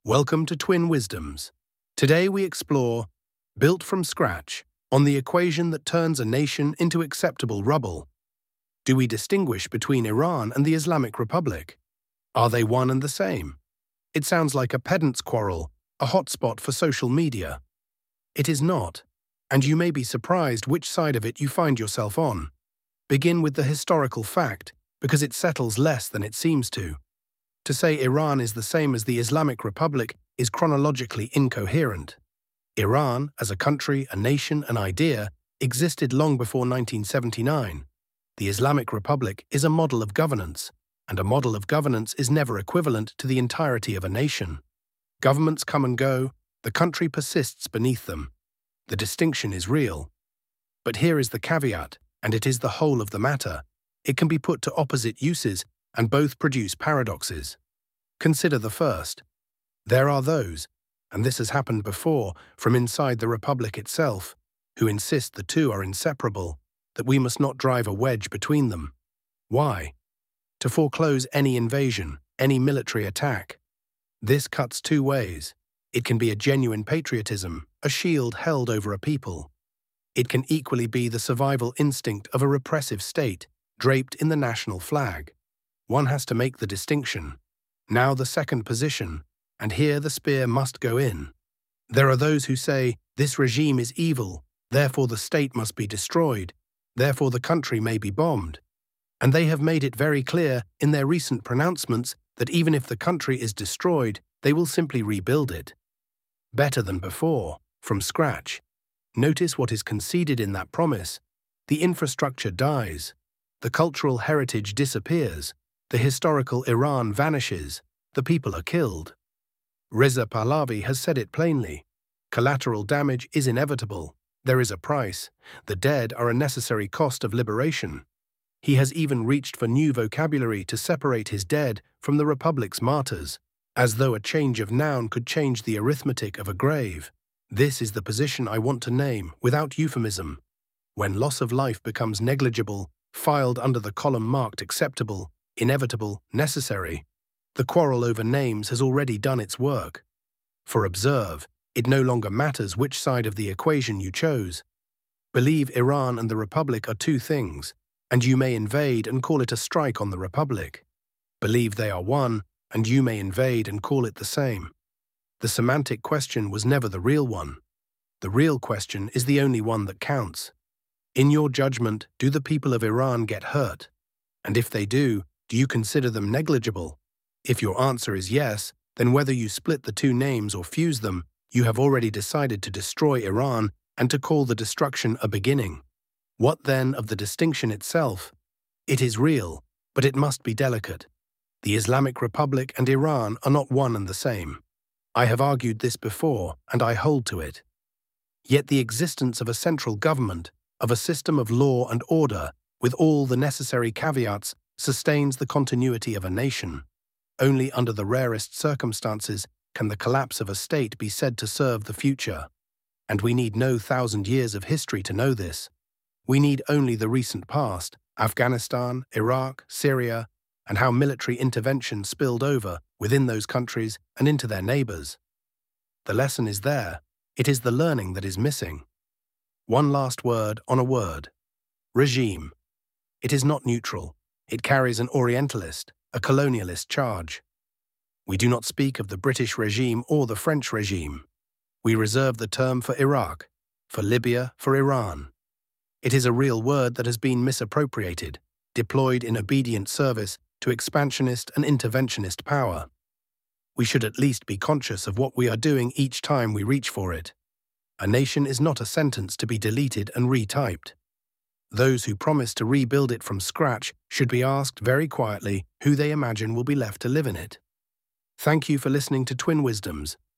Welcome to Twin Wisdoms. Today we explore Built from Scratch on the equation that turns a nation into acceptable rubble. Do we distinguish between Iran and the Islamic Republic? Are they one and the same? It sounds like a pedant's quarrel, a hotspot for social media. It is not, and you may be surprised which side of it you find yourself on. Begin with the historical fact, because it settles less than it seems to. To say Iran is the same as the Islamic Republic is chronologically incoherent. Iran, as a country, a nation, an idea, existed long before 1979. The Islamic Republic is a model of governance, and a model of governance is never equivalent to the entirety of a nation. Governments come and go, the country persists beneath them. The distinction is real. But here is the caveat, and it is the whole of the matter. It can be put to opposite uses, and both produce paradoxes. Consider the first. There are those, and this has happened before, from inside the Republic itself, who insist the two are inseparable, that we must not drive a wedge between them. Why? To foreclose any invasion, any military attack. This cuts two ways. It can be a genuine patriotism, a shield held over a people. It can equally be the survival instinct of a repressive state, draped in the national flag. One has to make the distinction. Now the second position, and here the spear must go in. There are those who say, this regime is evil, therefore the state must be destroyed, therefore the country may be bombed. And they have made it very clear in their recent pronouncements that even if the country is destroyed, they will simply rebuild it. Better than before, from scratch. Notice what is conceded in that promise. The infrastructure dies. The cultural heritage disappears. The historical Iran vanishes. The people are killed. Reza Pahlavi has said it plainly. Collateral damage is inevitable. There is a price. The dead are a necessary cost of liberation. He has even reached for new vocabulary to separate his dead from the Republic's martyrs, as though a change of noun could change the arithmetic of a grave. This is the position I want to name, without euphemism. When loss of life becomes negligible, filed under the column marked acceptable, inevitable, necessary, the quarrel over names has already done its work. For observe, it no longer matters which side of the equation you chose. Believe Iran and the Republic are two things, and you may invade and call it a strike on the Republic. Believe they are one, and you may invade and call it the same. The semantic question was never the real one. The real question is the only one that counts. In your judgment, do the people of Iran get hurt? And if they do you consider them negligible? If your answer is yes, then whether you split the two names or fuse them, you have already decided to destroy Iran and to call the destruction a beginning. What then of the distinction itself? It is real, but it must be delicate. The Islamic Republic and Iran are not one and the same. I have argued this before, and I hold to it. Yet the existence of a central government, of a system of law and order, with all the necessary caveats, sustains the continuity of a nation. Only under the rarest circumstances can the collapse of a state be said to serve the future. And we need no 1,000 years of history to know this. We need only the recent past, Afghanistan, Iraq, Syria, and how military intervention spilled over within those countries and into their neighbors. The lesson is there. It is the learning that is missing. One last word on a word. Regime. It is not neutral. It carries an Orientalist, a colonialist charge. We do not speak of the British regime or the French regime. We reserve the term for Iraq, for Libya, for Iran. It is a real word that has been misappropriated, deployed in obedient service to expansionist and interventionist power. We should at least be conscious of what we are doing each time we reach for it. A nation is not a sentence to be deleted and retyped. Those who promise to rebuild it from scratch should be asked very quietly who they imagine will be left to live in it. Thank you for listening to Twin Wisdoms.